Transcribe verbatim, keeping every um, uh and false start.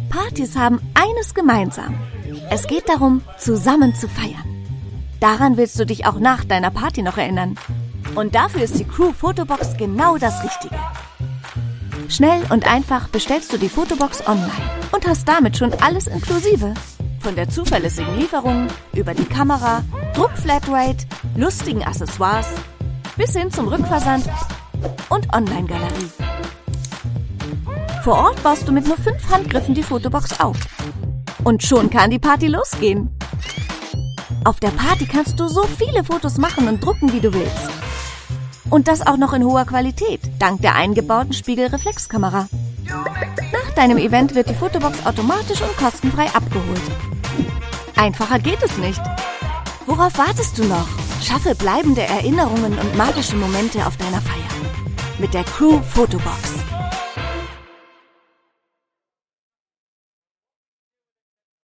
Partys haben eines gemeinsam. Es geht darum, zusammen zu feiern. Daran willst du dich auch nach deiner Party noch erinnern. Und dafür ist die Crew Fotobox genau das Richtige. Schnell und einfach bestellst du die Fotobox online und hast damit schon alles inklusive. Von der zuverlässigen Lieferung über die Kamera, Druckflatrate, lustigen Accessoires bis hin zum Rückversand und Online-Galerie. Vor Ort baust du mit nur fünf Handgriffen die Fotobox auf. Und schon kann die Party losgehen. Auf der Party kannst du so viele Fotos machen und drucken, wie du willst. Und das auch noch in hoher Qualität, dank der eingebauten Spiegelreflexkamera. Nach deinem Event wird die Fotobox automatisch und kostenfrei abgeholt. Einfacher geht es nicht. Worauf wartest du noch? Schaffe bleibende Erinnerungen und magische Momente auf deiner Feier. Mit der Crew Fotobox.